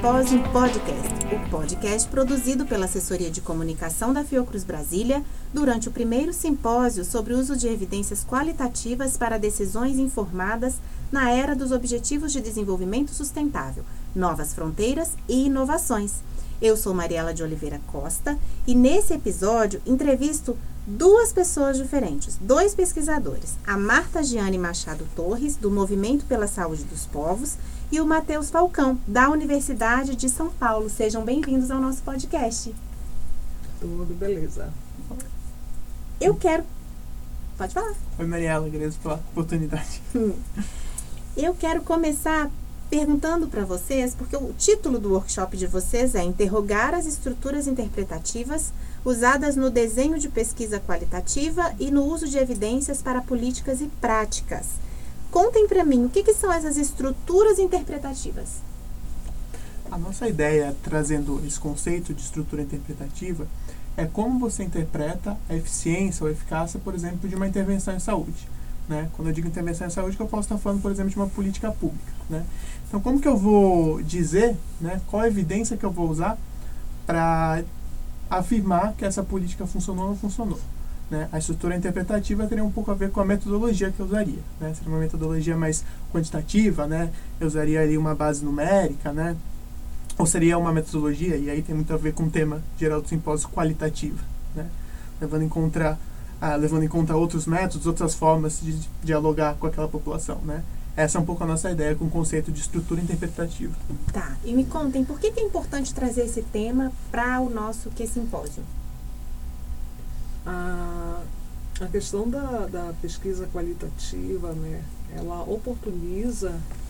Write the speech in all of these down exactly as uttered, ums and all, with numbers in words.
Simpósio Podcast, o podcast produzido pela Assessoria de Comunicação da Fiocruz Brasília durante o primeiro simpósio sobre o uso de evidências qualitativas para decisões informadas na era dos Objetivos de Desenvolvimento Sustentável, Novas Fronteiras e Inovações. Eu sou Mariela de Oliveira Costa e nesse episódio entrevisto duas pessoas diferentes, dois pesquisadores, a Marta Giane Machado Torres, do Movimento pela Saúde dos Povos, e o Matheus Falcão, da Universidade de São Paulo. Sejam bem-vindos ao nosso podcast. Tudo beleza. Eu quero... Pode falar. Oi, Mariela, agradeço pela oportunidade. Eu quero começar perguntando para vocês, porque o título do workshop de vocês é Interrogar as estruturas interpretativas usadas no desenho de pesquisa qualitativa e no uso de evidências para políticas e práticas. Contem para mim, o que, que são essas estruturas interpretativas? A nossa ideia, trazendo esse conceito de estrutura interpretativa, é como você interpreta a eficiência ou eficácia, por exemplo, de uma intervenção em saúde. Né? Quando eu digo intervenção em saúde, que eu posso estar falando, por exemplo, de uma política pública. Né? Então, como que eu vou dizer, né, qual a evidência que eu vou usar para afirmar que essa política funcionou ou não funcionou? Né? A estrutura interpretativa teria um pouco a ver com a metodologia que eu usaria. Né? Seria uma metodologia mais quantitativa, né? Eu usaria ali uma base numérica, né? Ou seria uma metodologia, e aí tem muito a ver com o tema geral do simpósio, qualitativa, né? Levando em conta, ah, levando em conta outros métodos, outras formas de dialogar com aquela população. Né? Essa é um pouco a nossa ideia com o conceito de estrutura interpretativa. Tá, e me contem, por que, que é importante trazer esse tema para o nosso que simpósio? A, a questão da, da pesquisa qualitativa, né, ela oportuniza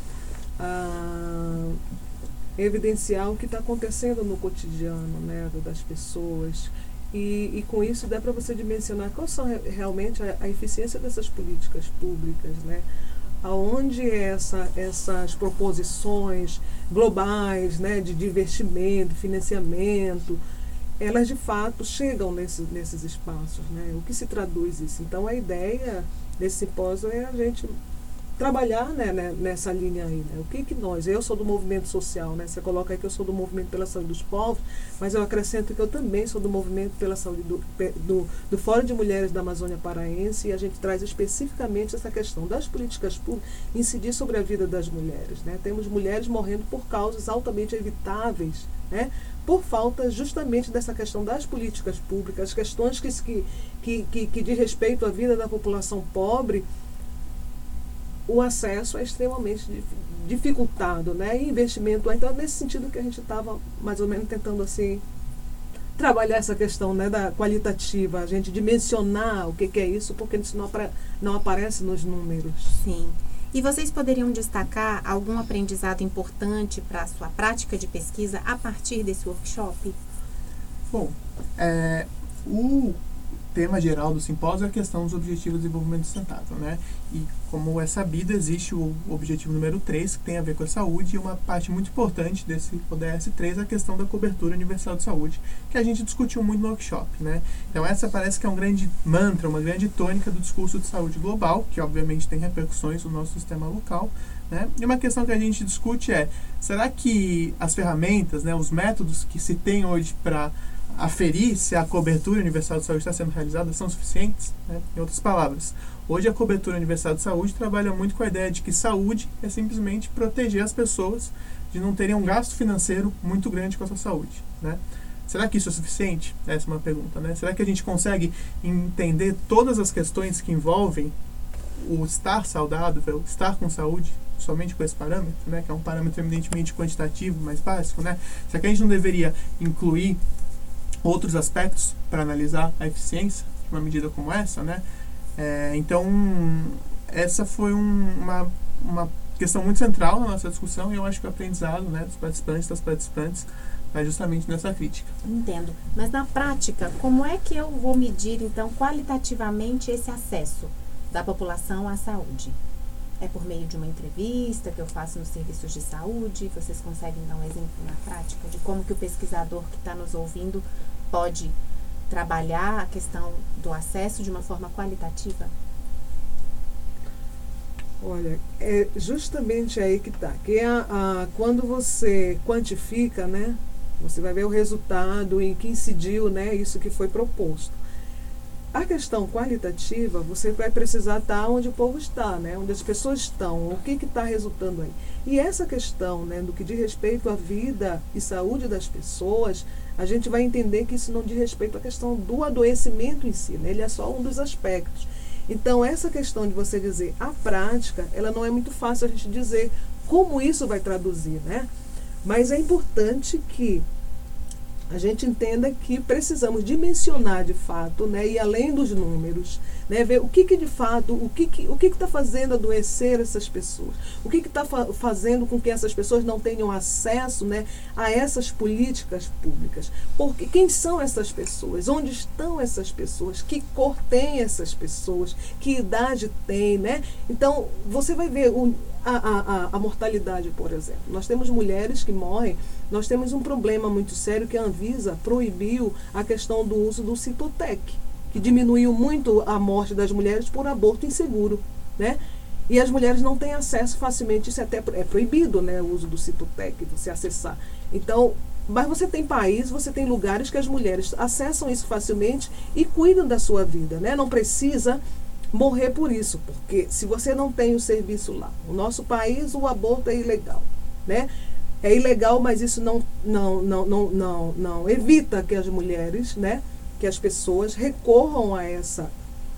a evidenciar o que está acontecendo no cotidiano, né, das pessoas. E, e com isso dá para você dimensionar quais são re, realmente a, a eficiência dessas políticas públicas, né? Aonde essa, essas proposições globais, né, de, de investimento, financiamento, elas de fato chegam nesse, nesses espaços, né? O que se traduz isso? Então a ideia desse simpósio é a gente trabalhar, né, né, nessa linha aí, né? O que que nós, eu sou do movimento social, né? Você coloca aí que eu sou do movimento pela saúde dos povos, mas eu acrescento que eu também sou do movimento pela saúde do, do, do Fórum de Mulheres da Amazônia Paraense, e a gente traz especificamente essa questão das políticas públicas, incidir sobre a vida das mulheres, né? Temos mulheres morrendo por causas altamente evitáveis, né? Por falta justamente dessa questão das políticas públicas, questões que, que, que, que diz respeito à vida da população pobre. O acesso é extremamente dificultado, né? E investimento, então é nesse sentido que a gente estava mais ou menos tentando assim trabalhar essa questão, né, da qualitativa, a gente dimensionar o que, que é isso, porque isso não, apare, não aparece nos números. Sim. E vocês poderiam destacar algum aprendizado importante para a sua prática de pesquisa a partir desse workshop? Bom, é, o tema geral do simpósio é a questão dos Objetivos de Desenvolvimento Sustentável, né? E como é sabido, existe o objetivo número três, que tem a ver com a saúde, e uma parte muito importante desse O D S três é a questão da cobertura universal de saúde, que a gente discutiu muito no workshop, né? Então essa parece que é um grande mantra, uma grande tônica do discurso de saúde global, que obviamente tem repercussões no nosso sistema local, né? E uma questão que a gente discute é, será que as ferramentas, né, os métodos que se tem hoje para aferir se a cobertura universal de saúde está sendo realizada são suficientes? Né? Em outras palavras, hoje a cobertura universal de saúde trabalha muito com a ideia de que saúde é simplesmente proteger as pessoas de não terem um gasto financeiro muito grande com a sua saúde. Né? Será que isso é suficiente? Essa é uma pergunta. Né? Será que a gente consegue entender todas as questões que envolvem o estar saudável, estar com saúde, somente com esse parâmetro, né? Que é um parâmetro evidentemente quantitativo, mais básico? Né? Será que a gente não deveria incluir outros aspectos para analisar a eficiência de uma medida como essa, né? É, então, essa foi um, uma, uma questão muito central na nossa discussão, e eu acho que o aprendizado, né, dos participantes, das participantes, vai justamente nessa crítica. Entendo. Mas na prática, como é que eu vou medir, então, qualitativamente esse acesso da população à saúde? É por meio de uma entrevista que eu faço nos serviços de saúde? Vocês conseguem dar um exemplo na prática de como que o pesquisador que está nos ouvindo pode trabalhar a questão do acesso de uma forma qualitativa? Olha, é justamente aí que está. Que a, a, quando você quantifica, né, você vai ver o resultado em que incidiu, né, isso que foi proposto. A questão qualitativa, você vai precisar estar onde o povo está, né, onde as pessoas estão, o que está resultando aí. E essa questão, né, do que diz respeito à vida e saúde das pessoas, a gente vai entender que isso não diz respeito à questão do adoecimento em si, né, ele é só um dos aspectos. Então, essa questão de você dizer a prática, ela não é muito fácil a gente dizer como isso vai traduzir, né? Mas é importante que a gente entenda que precisamos dimensionar de fato, né, e além dos números, né, ver o que, que de fato, o que que o que está fazendo adoecer essas pessoas, o que está fa fazendo com que essas pessoas não tenham acesso, né, a essas políticas públicas. Porque quem são essas pessoas? Onde estão essas pessoas? Que cor tem essas pessoas? Que idade tem, né? Então, você vai ver o, a, a, a mortalidade, por exemplo. Nós temos mulheres que morrem. Nós temos um problema muito sério que a Anvisa proibiu a questão do uso do Citotec, que diminuiu muito a morte das mulheres por aborto inseguro, né? E as mulheres não têm acesso facilmente, isso é até é proibido, né, o uso do Citotec, você acessar. Então, mas você tem países, você tem lugares que as mulheres acessam isso facilmente e cuidam da sua vida, né? Não precisa morrer por isso, porque se você não tem o serviço lá, no nosso país o aborto é ilegal, né? É ilegal, mas isso não, não, não, não, não, não evita que as mulheres, né, que as pessoas recorram a essa,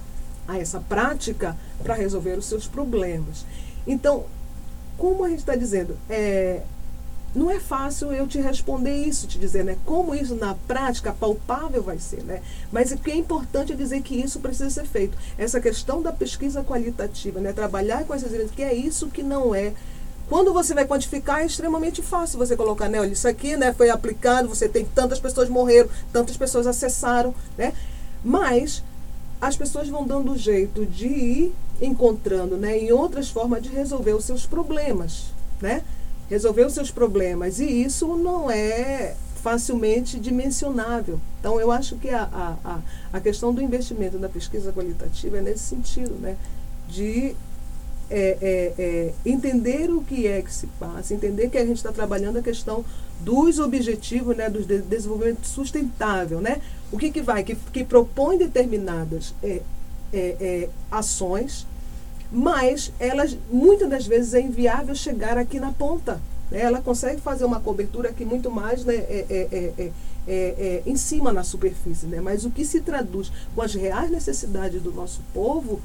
a essa prática para resolver os seus problemas. Então, como a gente está dizendo, é, não é fácil eu te responder isso, te dizer, né, como isso na prática palpável vai ser, né? Mas o que é importante é dizer que isso precisa ser feito. Essa questão da pesquisa qualitativa, né, trabalhar com essas evidências, que é isso que não é. Quando você vai quantificar, é extremamente fácil você colocar, né, olha, isso aqui, né, foi aplicado, você tem tantas pessoas morreram, tantas pessoas acessaram, né? Mas as pessoas vão dando jeito de ir encontrando, né, em outras formas de resolver os seus problemas, né? Resolver os seus problemas. E isso não é facilmente dimensionável. Então, eu acho que a, a, a questão do investimento na pesquisa qualitativa é nesse sentido, né, de É, é, é, entender o que é que se passa, entender que a gente está trabalhando a questão dos objetivos, né, do de desenvolvimento sustentável, né? O que que vai, que, que propõe determinadas é, é, é, ações, mas elas, muitas das vezes, é inviável chegar aqui na ponta, né? Ela consegue fazer uma cobertura aqui muito mais, né, é, é, é, é, é, é, em cima na superfície, né? Mas o que se traduz com as reais necessidades do nosso povo,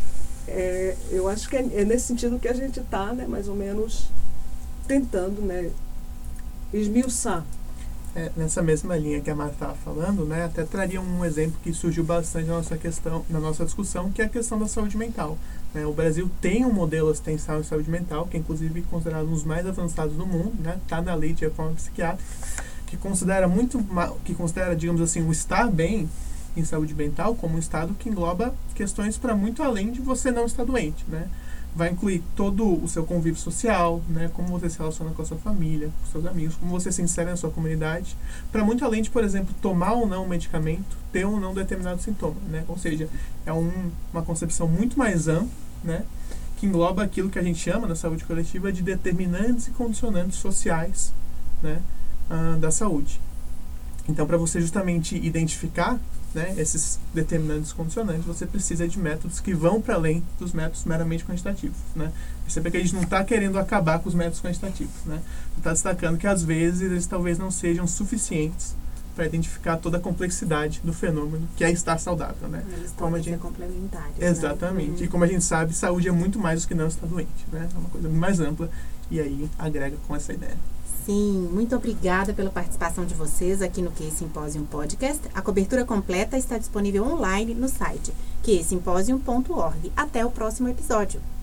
É, eu acho que é, é nesse sentido que a gente está, né, mais ou menos tentando, né, esmiuçar. É, nessa mesma linha que a Marta estava falando, né, até traria um exemplo que surgiu bastante na nossa questão, na nossa discussão, que é a questão da saúde mental. Né? O Brasil tem um modelo assistencial de saúde mental, que é inclusive considerado um dos mais avançados do mundo, né, está na lei de reforma psiquiátrica, que considera muito, que considera, digamos assim, o estar bem em saúde mental como um estado que engloba questões para muito além de você não estar doente, né? Vai incluir todo o seu convívio social, né? Como você se relaciona com a sua família, com seus amigos, como você se insere na sua comunidade, para muito além de, por exemplo, tomar ou não um medicamento, ter ou não determinado sintoma, né? Ou seja, é um, uma concepção muito mais ampla, né? Que engloba aquilo que a gente chama na saúde coletiva de determinantes e condicionantes sociais, né? Ah, da saúde. Então, para você justamente identificar, né, esses determinantes condicionantes, você precisa de métodos que vão para além dos métodos meramente quantitativos, né? Perceba que a gente não está querendo acabar com os métodos quantitativos, né? Está destacando que às vezes eles talvez não sejam suficientes para identificar toda a complexidade do fenômeno que é estar saudável, né? Eles como a gente... ser complementares. Exatamente. Né? E como a gente sabe, saúde é muito mais do que não estar doente, né? É uma coisa muito mais ampla e aí agrega com essa ideia. Sim, muito obrigada pela participação de vocês aqui no Q Symposium Podcast. A cobertura completa está disponível online no site q symposium ponto org. Até o próximo episódio.